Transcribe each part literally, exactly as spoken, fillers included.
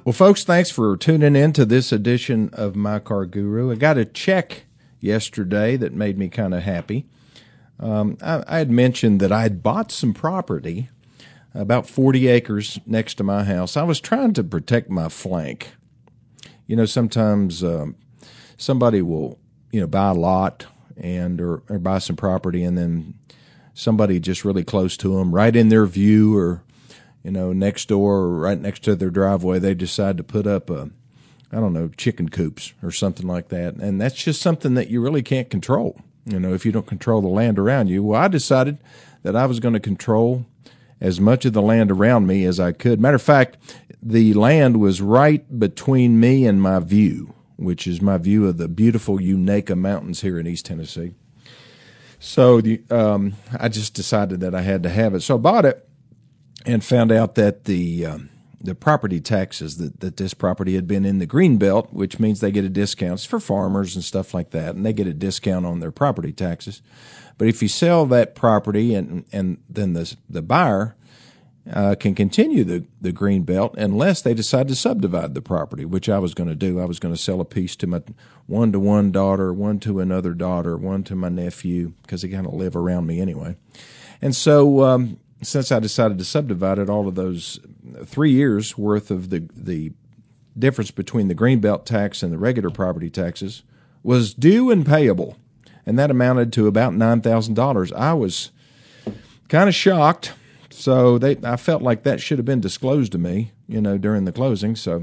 Well, folks, thanks for tuning in to this edition of My Car Guru. I got a check yesterday that made me kind of happy. Um, I, I had mentioned that I had bought some property, about forty acres next to my house. I was trying to protect my flank. You know, sometimes um, somebody will, you know, buy a lot and or, or buy some property, and then somebody just really close to them, right in their view, or you know, next door or right next to their driveway, they decide to put up a, I don't know, chicken coops or something like that. And that's just something that you really can't control, you know, if you don't control the land around you. Well, I decided that I was going to control as much of the land around me as I could. Matter of fact, the land was right between me and my view, which is my view of the beautiful Unaka Mountains here in East Tennessee. So the, um, I just decided that I had to have it. So I bought it. And found out that the um, the property taxes, that, that this property had been in the green belt, which means they get a discount. It's for farmers and stuff like that, and they get a discount on their property taxes. But if you sell that property, and and then the the buyer uh, can continue the, the green belt unless they decide to subdivide the property, which I was going to do. I was going to sell a piece to my one to one daughter, one to another daughter, one to my nephew, because they kind of live around me anyway. And so um, since I decided to subdivide it, all of those three years worth of the the difference between the greenbelt tax and the regular property taxes was due and payable, and that amounted to about nine thousand dollars. I was kind of shocked, so they I felt like that should have been disclosed to me, you know, during the closing. So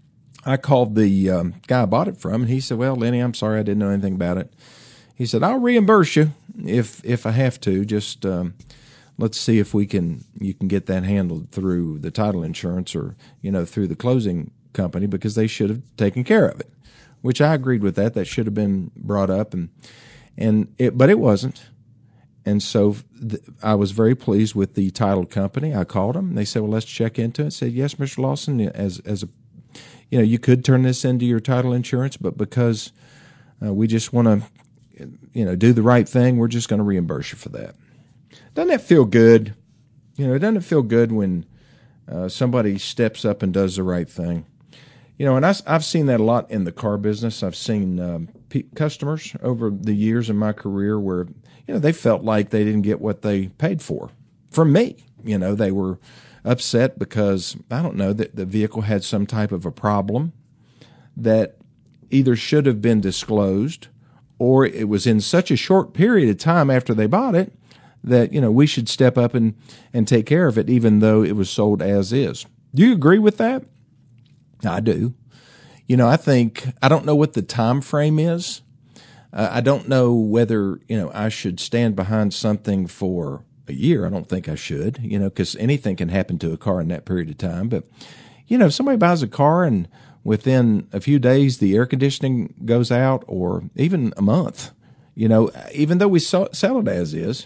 I called the um, guy I bought it from, and he said, "Well, Lenny, I'm sorry, I didn't know anything about it." He said, "I'll reimburse you if if I have to. Just um, let's see if we can you can get that handled through the title insurance or, you know, through the closing company, because they should have taken care of it," which I agreed with that. That should have been brought up, and and it, but it wasn't. And so th- I was very pleased with the title company. I called them. And they said, "Well, let's check into it." I said, "Yes, Mister Lawson, as as a, you know, you could turn this into your title insurance, but because uh, we just want to, you know, do the right thing, we're just going to reimburse you for that." Doesn't that feel good? You know, doesn't it feel good when uh, somebody steps up and does the right thing? You know, and I, I've seen that a lot in the car business. I've seen um, p- customers over the years in my career where, you know, they felt like they didn't get what they paid for from me. You know, they were upset because, I don't know, that the vehicle had some type of a problem that either should have been disclosed, or it was in such a short period of time after they bought it that, you know, we should step up and, and take care of it, even though it was sold as is. Do you agree with that? I do. You know, I think, I don't know what the time frame is. Uh, I don't know whether, you know, I should stand behind something for a year. I don't think I should, you know, because anything can happen to a car in that period of time. But, you know, if somebody buys a car and within a few days the air conditioning goes out, or even a month, you know, even though we sell it as is,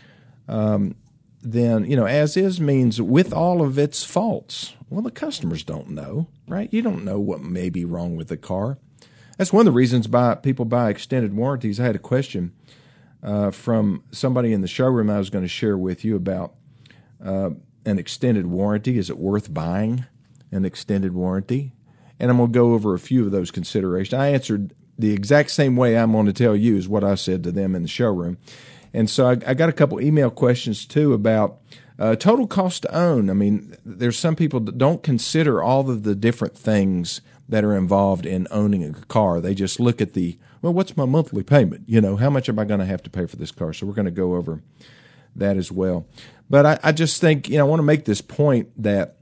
um, then, you know, as is means with all of its faults. Well, the customers don't know, right? You don't know what may be wrong with the car. That's one of the reasons buy, people buy extended warranties. I had a question uh, from somebody in the showroom I was going to share with you about uh, an extended warranty. Is it worth buying an extended warranty? And I'm going to go over a few of those considerations. I answered the exact same way I'm going to tell you is what I said to them in the showroom. And so I, I got a couple email questions, too, about uh, total cost to own. I mean, there's some people that don't consider all of the different things that are involved in owning a car. They just look at the, well, what's my monthly payment? You know, how much am I going to have to pay for this car? So we're going to go over that as well. But I, I just think, you know, I want to make this point that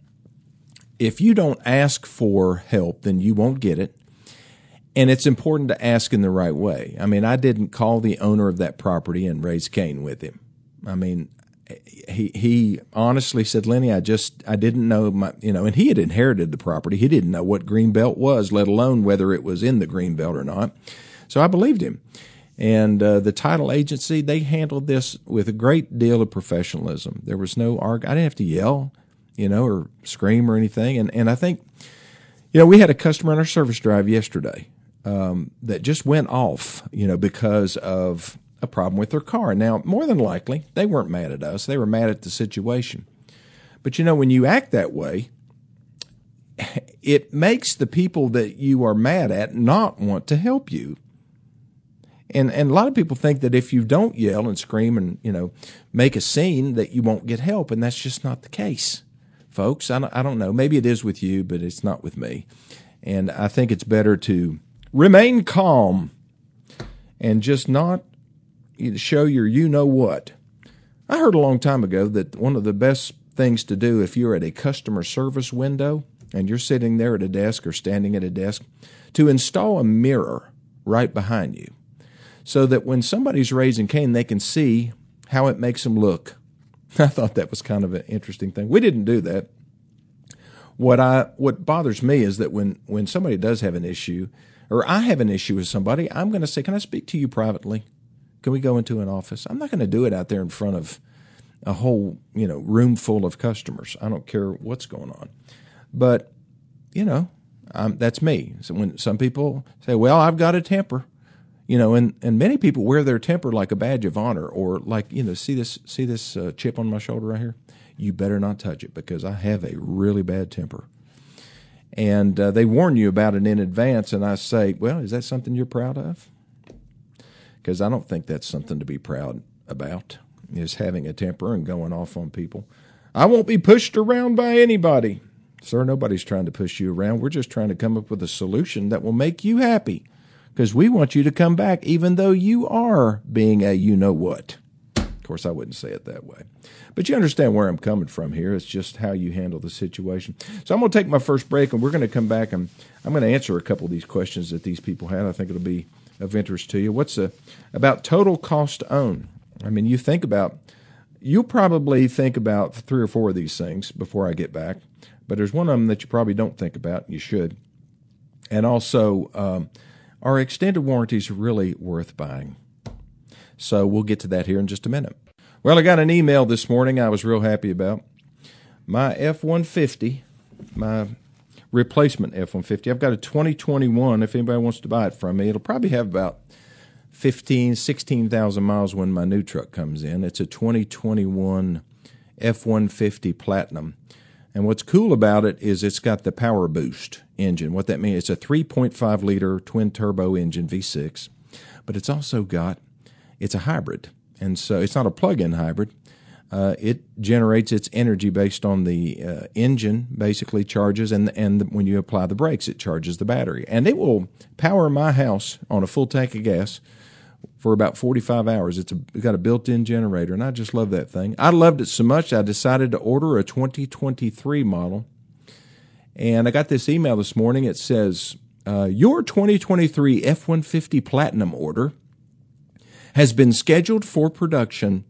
if you don't ask for help, then you won't get it. And it's important to ask in the right way. I mean, I didn't call the owner of that property and raise Cain with him. I mean, he he honestly said, "Lenny, I just I didn't know my you know," and he had inherited the property. He didn't know what greenbelt was, let alone whether it was in the greenbelt or not. So I believed him. And uh, the title agency, they handled this with a great deal of professionalism. There was no arg. I didn't have to yell, you know, or scream or anything. And and I think, you know, we had a customer on our service drive yesterday um, that just went off, you know, because of a problem with their car. Now, more than likely, they weren't mad at us. They were mad at the situation. But, you know, when you act that way, it makes the people that you are mad at not want to help you. And and a lot of people think that if you don't yell and scream and, you know, make a scene, that you won't get help, and that's just not the case, folks. I don't, I don't know. Maybe it is with you, but it's not with me. And I think it's better to remain calm and just not show your you-know-what. I heard a long time ago that one of the best things to do if you're at a customer service window and you're sitting there at a desk or standing at a desk, to install a mirror right behind you, so that when somebody's raising Cain, they can see how it makes them look. I thought that was kind of an interesting thing. We didn't do that. What I what bothers me is that when, when somebody does have an issue, or I have an issue with somebody, I'm going to say, can I speak to you privately? Can we go into an office? I'm not going to do it out there in front of a whole, you know, room full of customers. I don't care what's going on. But, you know, um, that's me. So when some people say, well, I've got a temper. You know, and, and many people wear their temper like a badge of honor, or like, you know, see this see this uh, chip on my shoulder right here? You better not touch it because I have a really bad temper. And uh, they warn you about it in advance, and I say, well, is that something you're proud of? Because I don't think that's something to be proud about, is having a temper and going off on people. I won't be pushed around by anybody. Sir, nobody's trying to push you around. We're just trying to come up with a solution that will make you happy. Because we want you to come back even though you are being a you-know-what. Of course, I wouldn't say it that way. But you understand where I'm coming from here. It's just how you handle the situation. So I'm going to take my first break, and we're going to come back, and I'm going to answer a couple of these questions that these people had. I think it'll be of interest to you. What's the, about total cost to own? I mean, you think about, you'll probably think about three or four of these things before I get back. But there's one of them that you probably don't think about, and you should. And also, um, are extended warranties really worth buying? So we'll get to that here in just a minute. Well, I got an email this morning I was real happy about. My F one fifty, my replacement F one fifty, I've got a twenty twenty-one. If anybody wants to buy it from me, it'll probably have about fifteen, sixteen thousand miles when my new truck comes in. It's a twenty twenty-one F one fifty Platinum. And what's cool about it is it's got the Power Boost engine. What that means, it's a three point five liter twin-turbo engine, V six. But it's also got, it's a hybrid. And so it's not a plug-in hybrid. Uh, it generates its energy based on the uh, engine, basically charges, and and when you apply the brakes, it charges the battery. And it will power my house on a full tank of gas for about forty-five hours. It's, a, it's got a built-in generator, and I just love that thing. I loved it so much I decided to order a twenty twenty-three model. And I got this email this morning. It says, uh, your twenty twenty-three F one fifty Platinum order has been scheduled for production.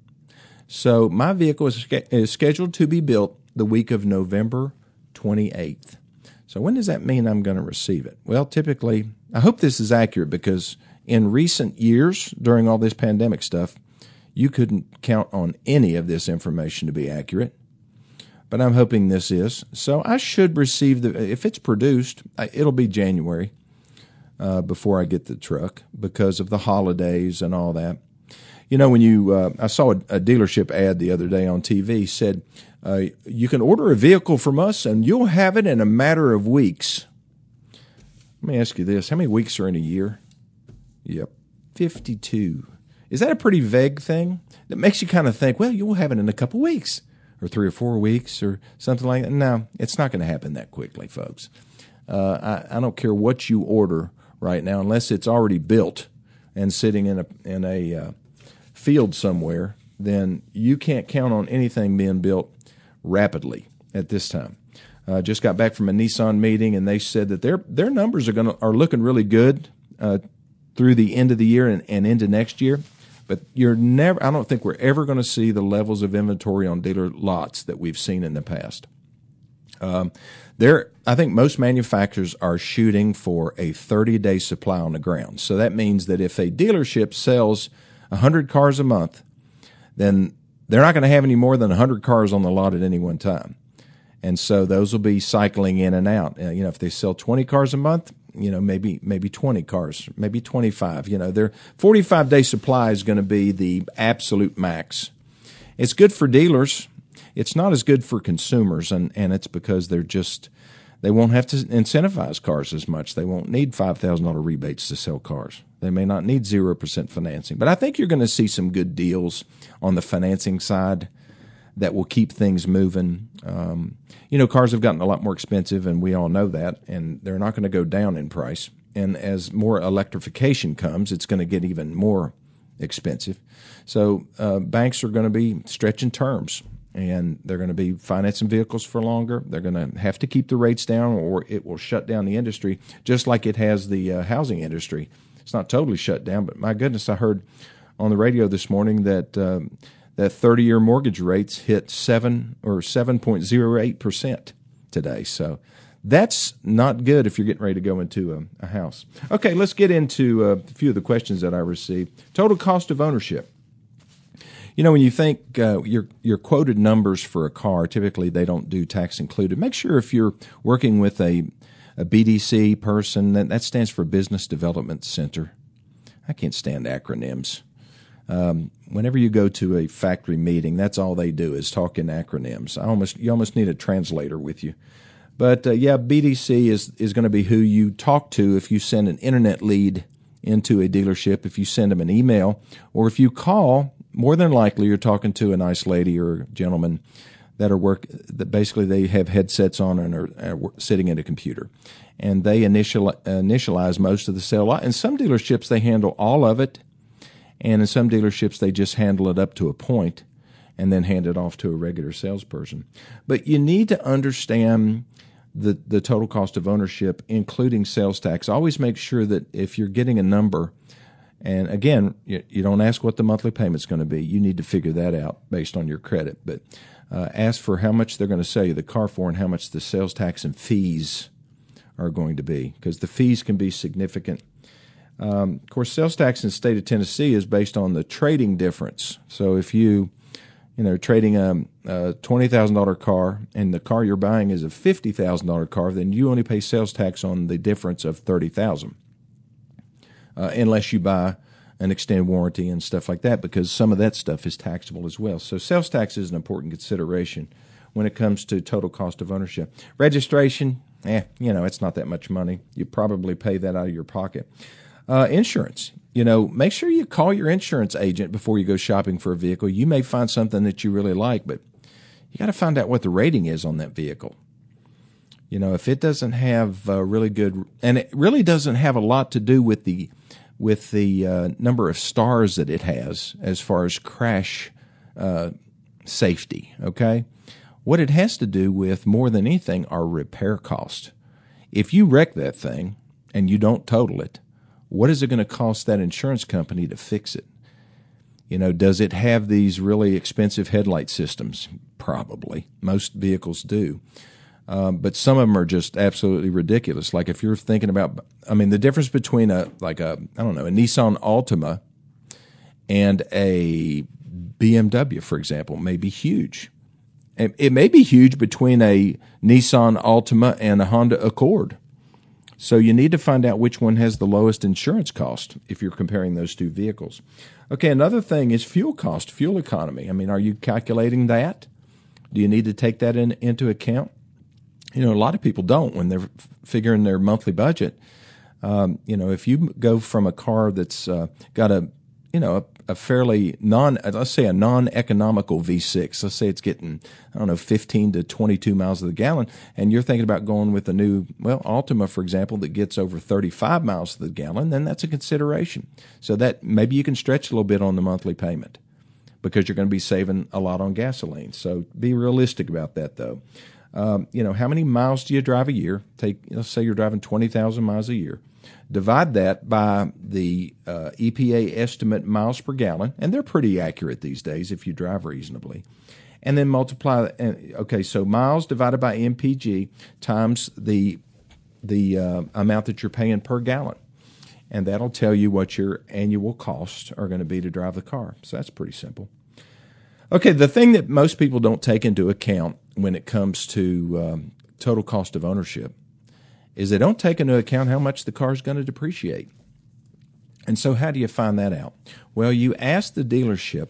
So my vehicle is, is scheduled to be built the week of November twenty-eighth. So when does that mean I'm going to receive it? Well, typically, I hope this is accurate, because in recent years, during all this pandemic stuff, you couldn't count on any of this information to be accurate. But I'm hoping this is. So I should receive the, if it's produced, it'll be January uh, before I get the truck, because of the holidays and all that. You know, when you, uh, I saw a, a dealership ad the other day on T V, said, uh, you can order a vehicle from us and you'll have it in a matter of weeks. Let me ask you this. How many weeks are in a year? Yep, fifty-two. Is that a pretty vague thing? That makes you kind of think, well, you'll have it in a couple weeks, or three or four weeks, or something like that. No, it's not going to happen that quickly, folks. Uh, I, I don't care what you order right now, unless it's already built and sitting in a in a uh, field somewhere, then you can't count on anything being built rapidly at this time. I uh, just got back from a Nissan meeting, and they said that their their numbers are going are looking really good uh, through the end of the year and, and into next year. But you're never. I don't think we're ever going to see the levels of inventory on dealer lots that we've seen in the past. Um, there, I think most manufacturers are shooting for a thirty-day supply on the ground. So that means that if a dealership sells one hundred cars a month, then they're not going to have any more than one hundred cars on the lot at any one time. And so those will be cycling in and out. Uh, you know, if they sell twenty cars a month, you know, maybe maybe twenty cars, maybe twenty-five. You know, their forty-five day supply is going to be the absolute max. It's good for dealers. It's not as good for consumers, and, and it's because they're just They won't have to incentivize cars as much. They won't need five thousand dollars rebates to sell cars. They may not need zero percent financing. But I think you're going to see some good deals on the financing side that will keep things moving. Um, you know, cars have gotten a lot more expensive, and we all know that, and they're not going to go down in price. And as more electrification comes, it's going to get even more expensive. So uh, banks are going to be stretching terms, and they're going to be financing vehicles for longer. They're going to have to keep the rates down, or it will shut down the industry, just like it has the uh, housing industry. It's not totally shut down, but my goodness, I heard on the radio this morning that um, that thirty-year mortgage rates hit seven or seven point zero eight percent today. So that's not good if you're getting ready to go into a, a house. Okay, let's get into uh, a few of the questions that I received. Total cost of ownership. You know, when you think uh, your your quoted numbers for a car, typically they don't do tax included. Make sure if you're working with a, a B D C person, that, that stands for Business Development Center. I can't stand acronyms. Um, whenever you go to a factory meeting, that's all they do is talk in acronyms. I almost you almost need a translator with you. But uh, yeah, B D C is is going to be who you talk to if you send an internet lead into a dealership, if you send them an email, or if you call. More than likely, you're talking to a nice lady or gentleman that are work that basically they have headsets on and are, are sitting at a computer, and they initial initialize most of the sale. In some dealerships, they handle all of it, and in some dealerships, they just handle it up to a point, and then hand it off to a regular salesperson. But you need to understand the the total cost of ownership, including sales tax. Always make sure that if you're getting a number. And again, you, you don't ask what the monthly payment's going to be. You need to figure that out based on your credit. But uh, ask for how much they're going to sell you the car for and how much the sales tax and fees are going to be, because the fees can be significant. Um, of course, sales tax in the state of Tennessee is based on the trading difference. So if you, you know, trading a, a twenty thousand dollars car and the car you're buying is a fifty thousand dollars car, then you only pay sales tax on the difference of thirty thousand dollars. Uh, unless you buy an extended warranty and stuff like that, because some of that stuff is taxable as well. So sales tax is an important consideration when it comes to total cost of ownership. Registration, eh, you know, it's not that much money. You probably pay that out of your pocket. Uh, insurance, you know, make sure you call your insurance agent before you go shopping for a vehicle. You may find something that you really like, but you got to find out what the rating is on that vehicle. You know, if it doesn't have uh, really good, and it really doesn't have a lot to do with the with the uh, number of stars that it has as far as crash uh, safety, okay? What it has to do with more than anything are repair costs. If you wreck that thing and you don't total it, what is it going to cost that insurance company to fix it? You know, does it have these really expensive headlight systems? Probably. Most vehicles do. Um, but some of them are just absolutely ridiculous. Like if you're thinking about, I mean, the difference between a, like a, I don't know, a Nissan Altima and a B M W, for example, may be huge. It, it may be huge between a Nissan Altima and a Honda Accord. So you need to find out which one has the lowest insurance cost if you're comparing those two vehicles. Okay, another thing is fuel cost, fuel economy. I mean, are you calculating that? Do you need to take that in, into account? You know, a lot of people don't when they're figuring their monthly budget. Um, you know, if you go from a car that's uh, got a, you know, a, a fairly non, let's say a non-economical V six, let's say it's getting, I don't know, fifteen to twenty-two miles to the gallon, and you're thinking about going with a new, well, Altima, for example, that gets over thirty-five miles to the gallon, then that's a consideration. So that maybe you can stretch a little bit on the monthly payment because you're going to be saving a lot on gasoline. So be realistic about that, though. Um, you know, how many miles do you drive a year? Take, let's say you're driving twenty thousand miles a year. Divide that by the uh, E P A estimate miles per gallon, and they're pretty accurate these days if you drive reasonably. And then multiply, okay, so miles divided by M P G times the the uh, amount that you're paying per gallon. And that'll tell you what your annual costs are going to be to drive the car. So that's pretty simple. Okay, the thing that most people don't take into account when it comes to um, total cost of ownership is they don't take into account how much the car is going to depreciate. And so how do you find that out? Well, you ask the dealership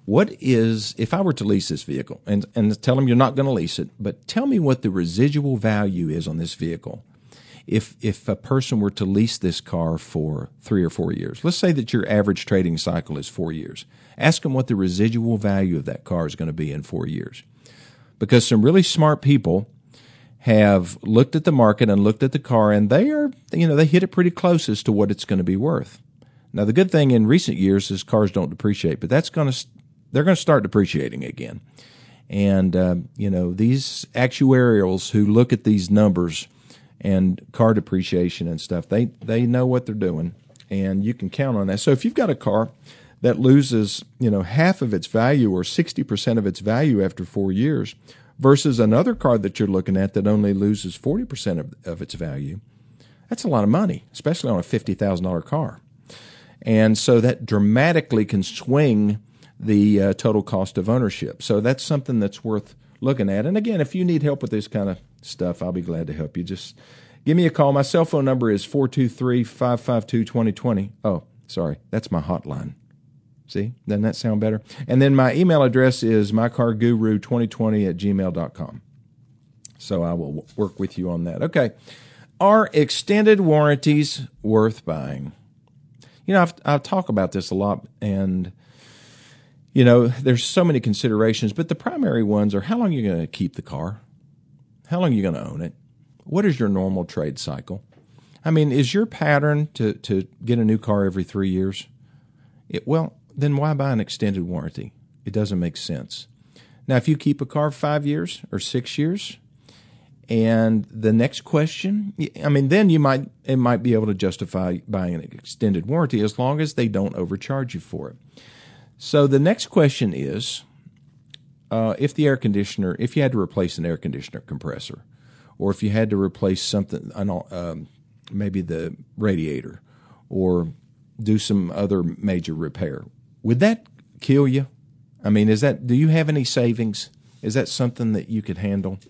what is, if I were to lease this vehicle, and, and tell them you're not going to lease it, but tell me what the residual value is on this vehicle. If if a person were to lease this car for three or four years, let's say that your average trading cycle is four years. Ask them what the residual value of that car is going to be in four years. Because some really smart people have looked at the market and looked at the car, and they are, you know, they hit it pretty close as to what it's going to be worth. Now, the good thing in recent years is cars don't depreciate, but that's going to, they're going to start depreciating again. And, uh, you know, these actuarials who look at these numbers and car depreciation and stuff, they, they know what they're doing, and you can count on that. So if you've got a car that loses, you know, half of its value or sixty percent of its value after four years versus another car that you're looking at that only loses forty percent of, of its value, that's a lot of money, especially on a fifty thousand dollars car. And so that dramatically can swing the uh, total cost of ownership. So that's something that's worth looking at. And again, if you need help with this kind of stuff, I'll be glad to help you. Just give me a call. My cell phone number is four two three, five five two, two zero two zero. Oh, sorry, that's my hotline. See, doesn't that sound better? And then my email address is my car guru twenty twenty at gmail dot com. So I will work with you on that. Okay. Are extended warranties worth buying? You know, I've, I've talked about this a lot, and, you know, there's so many considerations, but the primary ones are how long you're going to keep the car, how long you're going to own it, what is your normal trade cycle? I mean, is your pattern to, to get a new car every three years? It, well, then why buy an extended warranty? It doesn't make sense. Now, if you keep a car five years or six years, and the next question, I mean, then you might it might be able to justify buying an extended warranty as long as they don't overcharge you for it. So the next question is, uh, if the air conditioner, if you had to replace an air conditioner compressor, or if you had to replace something, um, maybe the radiator, or do some other major repair, would that kill you? I mean, is that, do you have any savings? Is that something that you could handle?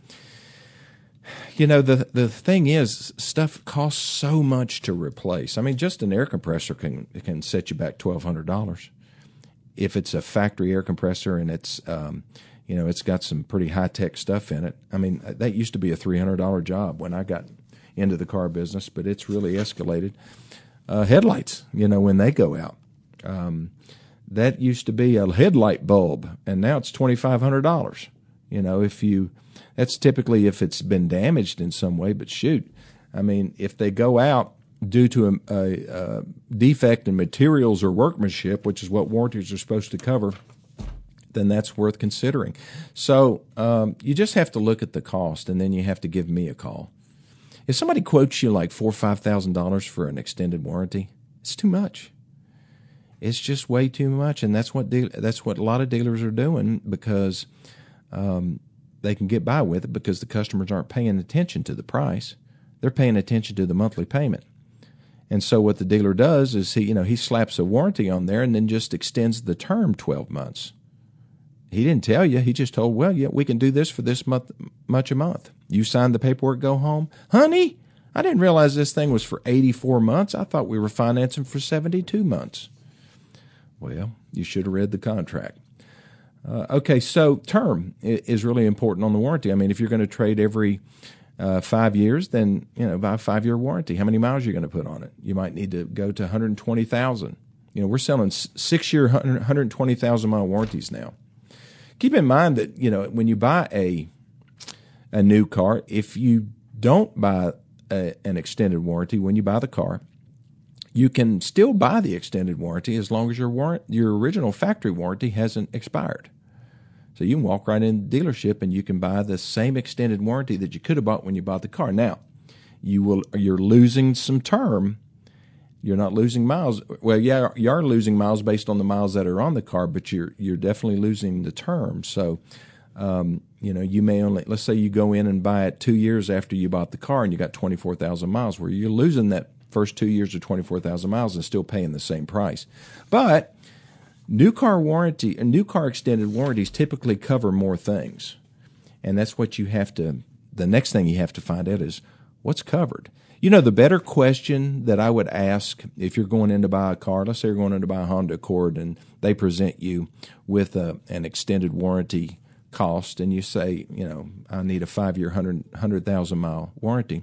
You know, the the thing is, stuff costs so much to replace. I mean, just an air compressor can can set you back twelve hundred dollars. If it's a factory air compressor and it's, um, you know, it's got some pretty high-tech stuff in it. I mean, that used to be a three hundred dollars job when I got into the car business, but it's really escalated. Uh, headlights, you know, when they go out. Um, that used to be a headlight bulb, and now it's twenty-five hundred dollars. You know, if you... That's typically if it's been damaged in some way, but shoot, I mean, if they go out due to a, a, a defect in materials or workmanship, which is what warranties are supposed to cover, then that's worth considering. So um, you just have to look at the cost, and then you have to give me a call. If somebody quotes you like four or five thousand dollars for an extended warranty, it's too much. It's just way too much, and that's what de- that's what a lot of dealers are doing because. Um, They can get by with it because the customers aren't paying attention to the price. They're paying attention to the monthly payment. And so what the dealer does is he, you know, he slaps a warranty on there and then just extends the term twelve months. He didn't tell you. He just told, well, yeah, we can do this for this month, much a month. You signed the paperwork, go home. Honey, I didn't realize this thing was for eighty-four months. I thought we were financing for seventy-two months. Well, you should have read the contract. Uh, okay, so term is really important on the warranty. I mean, if you're going to trade every uh, five years, then, you know, buy a five-year warranty. How many miles are you going to put on it? You might need to go to one hundred twenty thousand. You know, we're selling six-year, one hundred twenty thousand mile warranties now. Keep in mind that, you know, when you buy a a new car, if you don't buy a, an extended warranty when you buy the car, you can still buy the extended warranty as long as your warrant, your original factory warranty hasn't expired. So you can walk right in the dealership and you can buy the same extended warranty that you could have bought when you bought the car. Now, you will you're losing some term. You're not losing miles. Well, yeah, you are losing miles based on the miles that are on the car, but you're you're definitely losing the term. So, um, you know, you may only, let's say you go in and buy it two years after you bought the car and you got twenty-four thousand miles, where you're losing that first two years of twenty-four thousand miles and still paying the same price. But new car warranty and new car extended warranties typically cover more things. And that's what you have to, the next thing you have to find out is What's covered? You know, the better question that I would ask if you're going in to buy a car, let's say you're going in to buy a Honda Accord and they present you with a, an extended warranty cost, and you say, you know, I need a five-year, one hundred thousand mile warranty.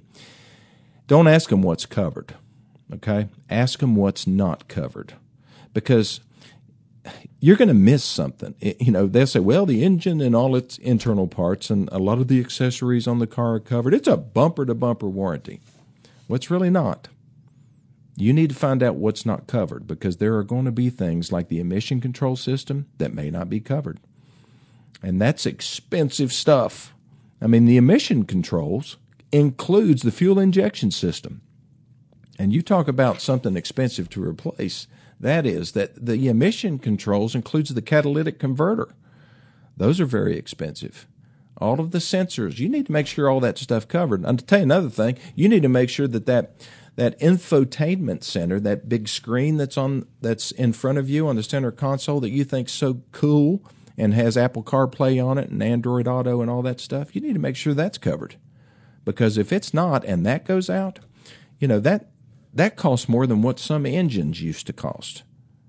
Don't ask them what's covered, okay? Ask them what's not covered, because you're going to miss something. It, you know, they'll say, well, the engine and all its internal parts and a lot of the accessories on the car are covered. It's a bumper-to-bumper warranty. Well, it's really not. You need to find out what's not covered, because there are going to be things like the emission control system that may not be covered. And that's expensive stuff. I mean, the emission controls includes the fuel injection system. And you talk about something expensive to replace. That is, that the emission controls includes the catalytic converter. Those are very expensive. All of the sensors, you need to make sure all that stuff covered. And to tell you another thing, you need to make sure that that, that infotainment center, that big screen that's on that's in front of you on the center console that you think's so cool and has Apple CarPlay on it and Android Auto and all that stuff, you need to make sure that's covered. Because if it's not and that goes out, you know, that that costs more than what some engines used to cost.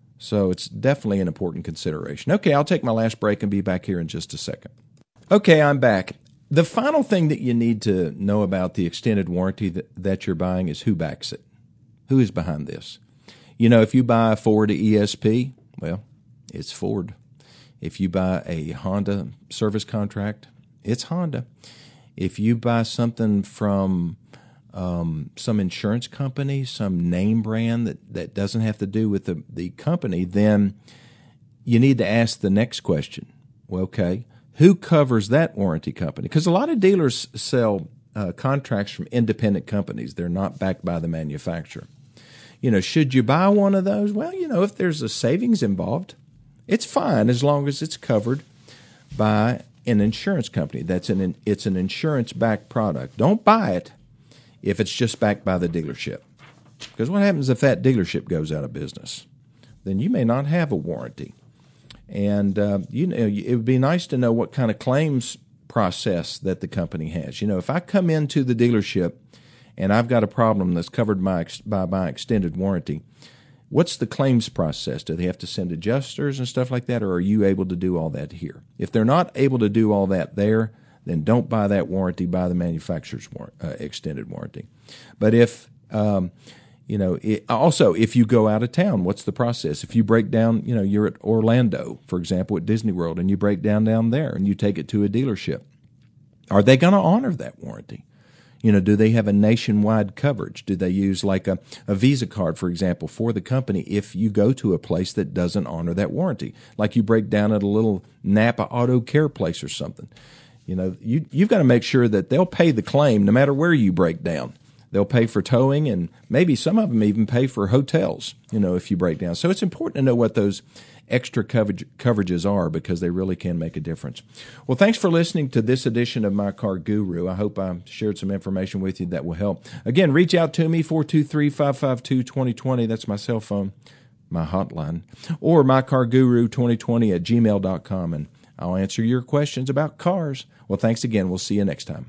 So it's definitely an important consideration. Okay, I'll take my last break and be back here in just a second. Okay, I'm back. The final thing that you need to know about the extended warranty that, that you're buying is who backs it. Who is behind this? You know, if you buy a Ford E S P, well, it's Ford. If you buy a Honda service contract, it's Honda. If you buy something from um, some insurance company, some name brand that, that doesn't have to do with the, the company, then you need to ask the next question. Well, okay, who covers that warranty company? Because a lot of dealers sell uh, contracts from independent companies. They're not backed by the manufacturer. You know, should you buy one of those? Well, you know, if there's a savings involved, it's fine as long as it's covered by an insurance company. That's an it's an insurance-backed product. Don't buy it if it's just backed by the dealership. Because what happens if that dealership goes out of business? Then you may not have a warranty. And uh, you know, it would be nice to know what kind of claims process that the company has. You know, if I come into the dealership and I've got a problem that's covered by, by my extended warranty, what's the claims process? Do they have to send adjusters and stuff like that, or are you able to do all that here? If they're not able to do all that there, then don't buy that warranty, buy the manufacturer's war- uh, extended warranty. But if, um, you know, it, also, if you go out of town, what's the process? If you break down, you know, you're at Orlando, for example, at Disney World, and you break down down there and you take it to a dealership, are they going to honor that warranty? You know, do they have a nationwide coverage? Do they use like a, a Visa card, for example, for the company if you go to a place that doesn't honor that warranty? Like you break down at a little Napa Auto Care place or something. You know, you, you've got to make sure that they'll pay the claim no matter where you break down. They'll pay for towing, and maybe some of them even pay for hotels, you know, if you break down. So it's important to know what those extra coverage, coverages are, because they really can make a difference. Well, thanks for listening to this edition of My Car Guru. I hope I shared some information with you that will help. Again, reach out to me, four two three, five five two, two zero two zero. That's my cell phone, my hotline, or my car guru twenty twenty at gmail dot com, and I'll answer your questions about cars. Well, thanks again. We'll see you next time.